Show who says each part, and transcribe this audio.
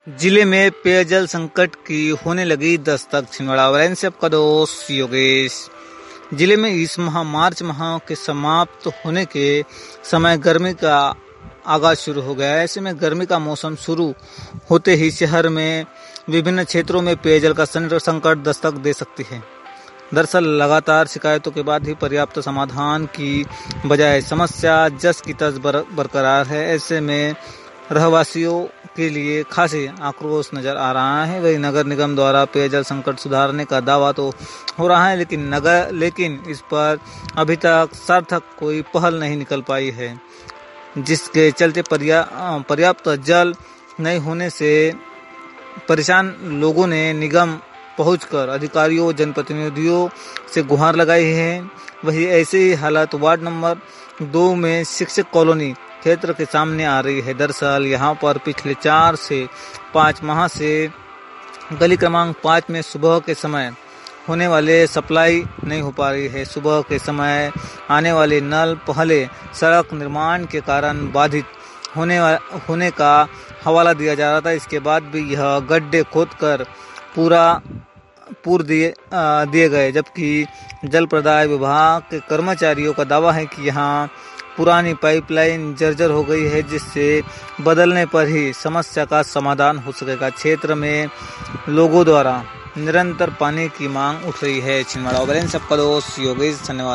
Speaker 1: जिले में पेयजल संकट की होने लगी दस्तक। छिंदवाड़ा वैन से आपका दोस्त योगेश। जिले में इस माह मार्च माह के समाप्त होने के समय गर्मी का आगाज शुरू हो गया है। ऐसे में गर्मी का मौसम शुरू होते ही शहर में विभिन्न क्षेत्रों में पेयजल का संकट दस्तक दे सकती है। दरअसल लगातार शिकायतों के बाद ही पर्याप्त समाधान की बजाय समस्या जस की तस बरकरार है। ऐसे में रहवासियों के लिए खासी आक्रोश नजर आ रहा है। वही नगर निगम द्वारा पेयजल संकट सुधारने का दावा तो हो रहा है, लेकिन इस पर अभी तक सार्थक कोई पहल नहीं निकल पाई है, जिसके चलते पर्याप्त जल नहीं होने से परेशान लोगों ने निगम पहुंचकर अधिकारियों जनप्रतिनिधियों से गुहार लगाई है। वही ऐसी ही हालत वार्ड नंबर 2 में शिक्षक कॉलोनी क्षेत्र के सामने आ रही है। दरअसल यहां पर पिछले 4 से 5 माह से गली क्रमांक 5 में सुबह के समय होने वाले सप्लाई नहीं हो पा रही है। सुबह के समय आने वाले नल पहले सड़क निर्माण के कारण बाधित होने का हवाला दिया जा रहा था। इसके बाद भी यह गड्ढे खोदकर पूर दिए गए, जबकि जल प्रदाय विभाग के कर्मचारियों का दावा है कि यहां पुरानी पाइपलाइन जर्जर हो गई है, जिससे बदलने पर ही समस्या का समाधान हो सकेगा। क्षेत्र में लोगों द्वारा निरंतर पानी की मांग उठ रही है। छिंदवाड़ा सबका दोस्त योगेश, धन्यवाद।